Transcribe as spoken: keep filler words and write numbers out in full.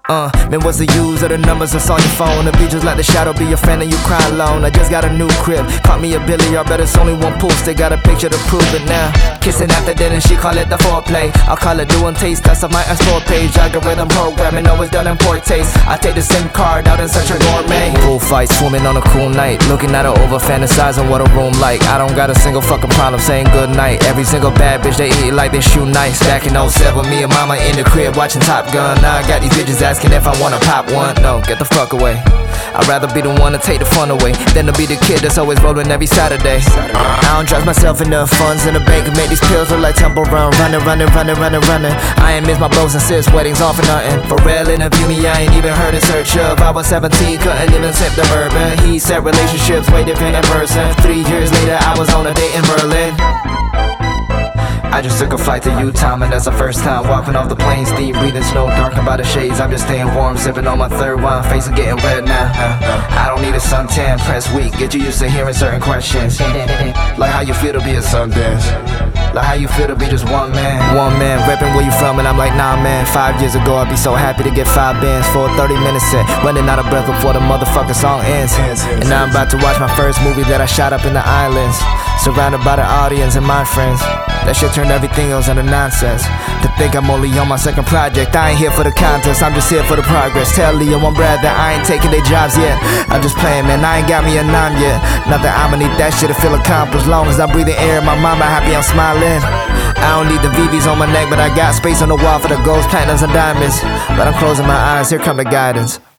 Uh, man, what's the use of the numbers that's on your phone? The beat just like the shadow, be your friend and you cry alone. I just got a new crib, caught me a billiard, bet it's only one pool stick, got a picture to prove it now. Kissing after dinner, she call it the foreplay. I call it doing taste tests of my explore page. Algorithm programming, always done in poor taste. I take the SIM card out in such a gourmet. Bullfight, swimming on a cool night, looking at her over, fantasizing what a room like. I don't got a single fucking problem saying good night. Every single bad bitch, they eat like they shoot nice. Back in oh seven, me and mama in the crib watching Top Gun. Now I got these bitches asking if I wanna pop one. No, get the fuck away. I'd rather be the one to take the fun away than to be the kid that's always rolling every Saturday. I don't trust myself enough funds in the bank to make these pills look like Temple Run. Running, running, running, running, running. I ain't miss my bros and sis weddings all for nothing. For real, interview me, I ain't even heard in search of. I was seventeen, couldn't even sip the bourbon. He said relationships way different in person. Three years later, I was on a date in Berlin. I just took a flight to Utah, and that's the first time walking off the plane. Deep breathing snow, dark by the shades. I'm just staying warm, sipping on my third wine. Face is getting red now. I don't need a suntan, press weak. Get you used to hearing certain questions, like how you feel to be a Sundance, like how you feel to be just one man. One man, repping where you from, and I'm like, nah man. Five years ago, I'd be so happy to get five bands for a thirty minute set, running out of breath before the motherfucking song ends. And now I'm about to watch my first movie that I shot up in the islands, surrounded by the audience and my friends. That shit turned everything else into nonsense. To think I'm only on my second project. I ain't here for the contest, I'm just here for the progress. Tell Leo and Brad that I ain't taking their jobs yet. I'm just playing, man, I ain't got me a nine yet. Not that I'ma need that shit to feel accomplished. Long as I'm breathing air, my mama happy, I'm smiling. I don't need the V Vs on my neck, but I got space on the wall for the golds, platinums, and diamonds. But I'm closing my eyes, here come the guidance.